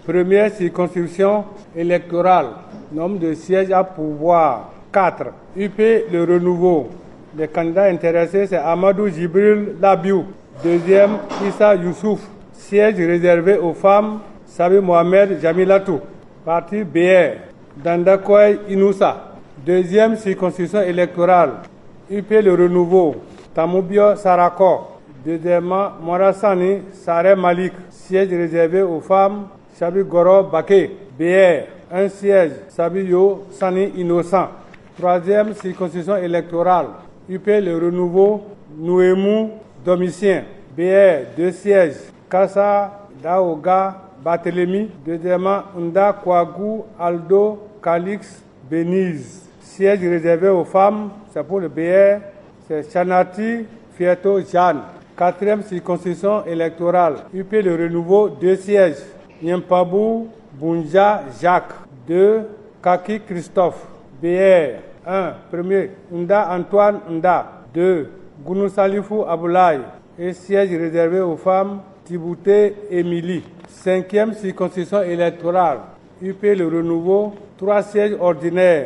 Première circonscription électorale. Nombre de sièges à pouvoir, 4. UP Le Renouveau. Les candidats intéressés, c'est Amadou Djibril Labiou. Deuxième, Issa Youssouf. Siège réservé aux femmes, Sabi Mohamed Jamilatou. Parti BR, Dandakoy Inoussa. Deuxième circonscription électorale. UP Le Renouveau. Tamoubio Sarako. Deuxièmement, Morassani Saré Malik. Siège réservé aux femmes, Chabi Goro Baké. BR, un siège, Sabiyo Sani Innocent. Troisième circonscription électorale. UP Le Renouveau, Nouemou Domitien. BR, 2 sièges, Kassa Daoga Barthélemy. Deuxièmement, Nda Kouagou Aldo Calix Benize. Siège réservé aux femmes, c'est pour le BR, c'est Chanati Fieto Jeanne. Quatrième circonscription électorale. UP Le Renouveau, 2 sièges, Nyampabou Bounja Jacques. 2. Kaki Christophe. BR 1. Premier, Nda Antoine Nda. 2. Gounou Salifou Aboulaye. Et siège réservé aux femmes, Tibouté Émilie. 5e circonscription électorale. UP Le Renouveau, 3 sièges ordinaires.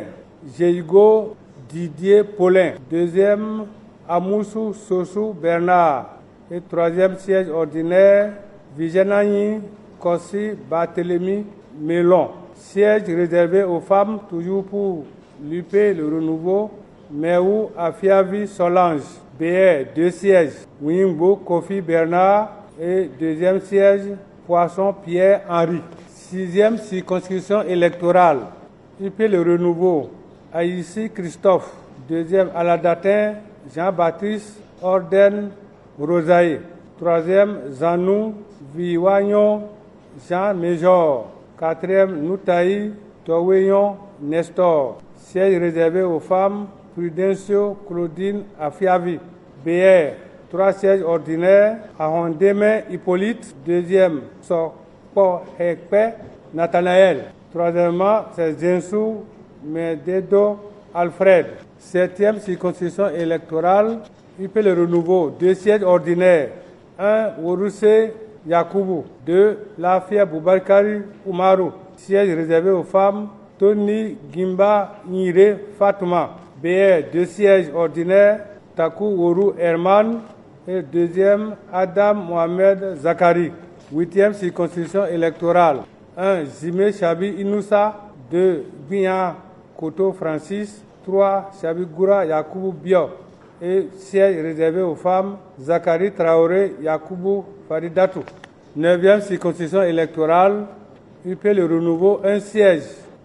Jeigo Didier Paulin. 2e, Amoussou Sossou Bernard. Et 3e siège ordinaire, Vigenani Kossi Barthélemy Mélon. Siège réservé aux femmes, toujours pour l'UP Le Renouveau, Meou Afiavi Solange. BR, 2 sièges, Wimbo Kofi Bernard. Et 2e siège, Poisson Pierre Henri. 6e circonscription électorale. UP Le Renouveau, Aïssi Christophe. 2e, Aladatin Jean-Baptiste Orden Rosaï. 3e, Zanou Viwanyon Jean Méjor. 4e, Noutaï Toweyon Nestor. Siège réservé aux femmes, Prudencio Claudine Afiavi. BR, 3 sièges ordinaires, Ahondeme Hippolyte. 2e, Sokpo Hekpe Nathanaël. 3e, c'est Zensou Mededo Alfred. 7e circonscription électorale, UP Le Renouveau, 2 sièges ordinaires. 1. Worousé Yakoubou. 2. Lafia Boubarkari Oumarou. Siège réservé aux femmes, Tony Gimba Nire Fatuma. BR, 2 sièges ordinaires, Takou Wourou Herman. Et 2e, Adam Mohamed Zakari. 8e circonscription électorale. 1. Jimé Chabi Inoussa. 2. Bian Koto Francis. 3. Chabi Goura Yakoubou Bio. Et siège réservé aux femmes, Zakari Traoré Yakoubou Faridatou. 9e circonscription électorale, UP Le Renouveau, 1 siège,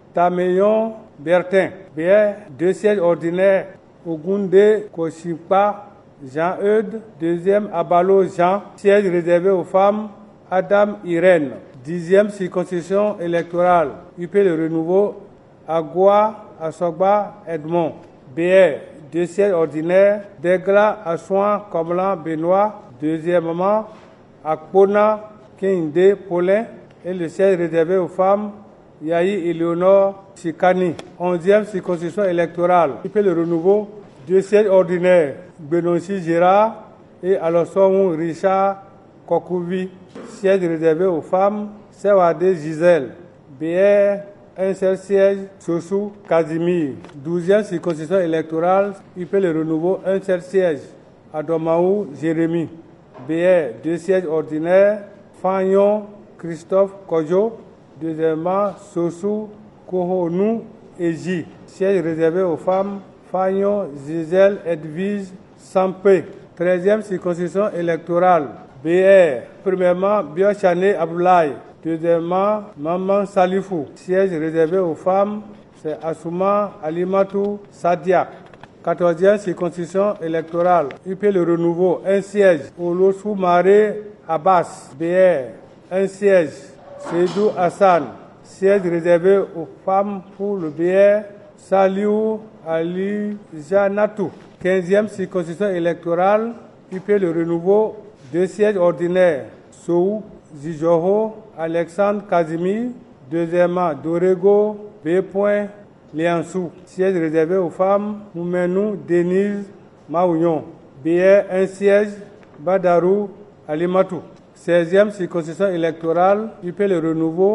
Tameyon Bertin. BR, 2 sièges ordinaires, Ogunde Koshipa Jean-Eudes. 2e, Abalo Jean. Siège réservé aux femmes, Adam Irène. 10e circonscription électorale, UP Le Renouveau, Agua Asogba Edmond. BR, 2 sièges ordinaires, Degla Assouan Komlan Benoît. 2e, Akpona Kinde Paulin. Et le siège réservé aux femmes, Yahi Eleonore Chikani. 11e circonscription électorale, UP Le Renouveau, 2 sièges ordinaires, Benonchi Gérard et Alosson Richard Kokouvi. Siège réservé aux femmes, Sewade Gisèle. BR, 1 seul siège, Sossou Casimir. 12e circonscription électorale, UP Le Renouveau, 1 seul siège, Adomaou Jérémy. BR, 2 sièges ordinaires, Fagnon Christophe Kojo. 2e, Sossou Kohonou Eji. Siège réservé aux femmes, Fagnon Gisèle Edwige Sampé. 13e circonscription électorale, BR, 1er, Biochane Aboulaye. 2e, Maman Salifou. Siège réservé aux femmes, c'est Assouma Alimatou Sadia. 14e circonscription électorale, UP Le Renouveau, 1 siège, Olossou Maré Abbas. BR, 1 siège, Seydou Hassan. Siège réservé aux femmes pour le BR, Saliou Ali Janatou. 15e circonscription électorale, UP Le Renouveau, 2 sièges ordinaires, Sou Zijoho Alexandre Casimir. 2e, Dorego B. Liansou. Siège réservé aux femmes, Moumenou Denise Maouillon. BR, 1 siège, Badarou Alimatou. 16e circonscription électorale, UP Le Renouveau,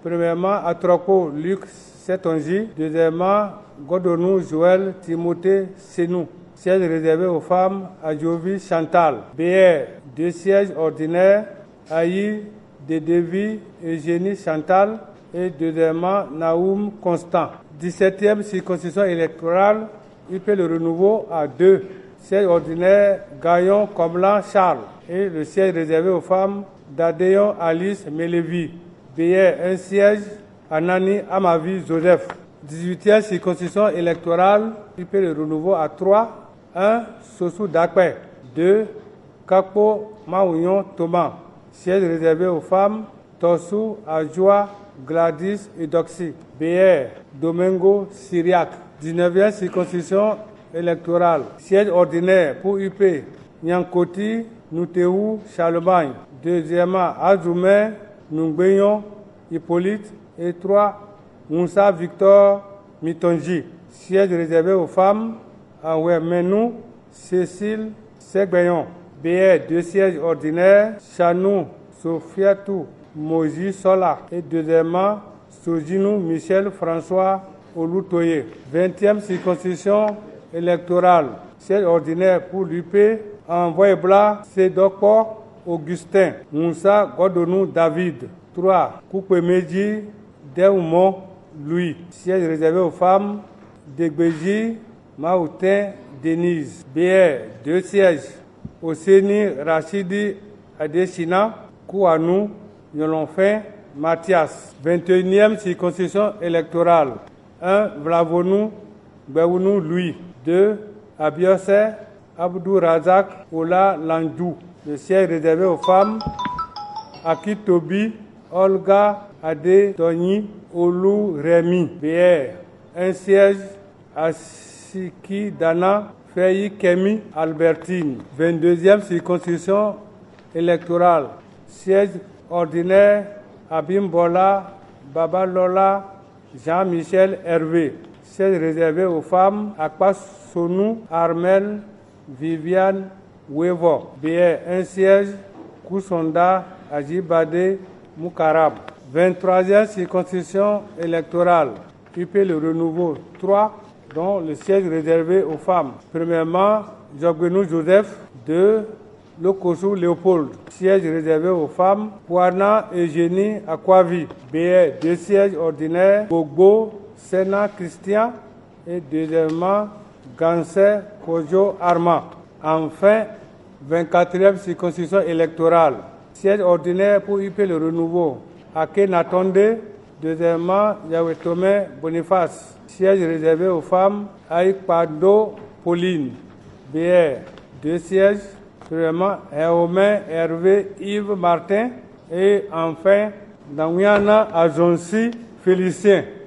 Premièrement, Atroko Luc Setonji. Deuxièmement, Godonou Joël Timothée Senou. Siège réservé aux femmes, Adjovi Chantal. BR, 2 sièges ordinaires, Aïe Dedevi Eugénie Chantal. Et deuxièmement, Naoum Constant. 17e circonscription électorale, UP Le Renouveau à 2. Siège ordinaire, Gaillon Comblan Charles. Et le siège réservé aux femmes, Dadéon Alice Mélévi. BR, 1 siège, Anani Amavi Joseph. 18e circonscription électorale, UP Le Renouveau à 3. 1. Sossou Dakpe. 2. Kakpo Maouillon Thomas. Siège réservé aux femmes, Tossou Adjoa Gladys Eudoxie. BR, Domingo Syriac. 19e circonscription électorale. Siège ordinaire pour UP, Nyankoti Noutéou Charlemagne. Deuxièmement, Azoumé Nungbeyon Hippolyte. Et 3. Moussa Victor Mitonji. Siège réservé aux femmes, Menou Cécile Segbeyon. BR, 2 sièges ordinaires, Chanou Sofiatou Moji Sola. Et deuxièmement, Sojinou Michel François Olutoye. 20e circonscription électorale. Siège ordinaire pour l'UP, Envoyé Blas Sédokpo Augustin. Moussa Godonou David. 3. Koupemedji Deoumon Louis. Siège réservé aux femmes, Degbeji Maoutin Denise. BR, 2 sièges. Oseni Rachidi Adesina, Kouanou, Yolonfin, Mathias. 21e circonscription électorale. 1. Vlavonou, Béounou Louis. 2. Abiose, Abdou Razak, Ola Landou. Le siège réservé aux femmes, Akitobi, Olga Ade Tony, Olou Rémi. BR, 1 siège, Asiki Dana, Fayi Kemi Albertine. 22e circonscription électorale. Siège ordinaire, Abimbola Babalola Jean-Michel Hervé. Siège réservé aux femmes, Akpas Sonou Armel Viviane Wevo. BR, 1 siège, Kousonda Ajibade Moukarab. 23e circonscription électorale. UP Le Renouveau 3, dont le siège réservé aux femmes. Premièrement, Jogbenou Joseph. 2. Lokosu Léopold. Siège réservé aux femmes. Pouana Eugénie Akwavi. BR, 2 sièges ordinaires. Bogbo Sena Christian. Et deuxièmement, Gansé Kojo Arma. Enfin, 24e circonscription électorale. Siège ordinaire pour UP Le Renouveau. Ake Natonde. Deuxièmement, Yahweh Boniface. Siège réservé aux femmes, Aïkpado Pauline. BR, 2 sièges. Premièrement, Héomen Hervé Yves Martin. Et enfin, Dangiana Ajonsi Félicien.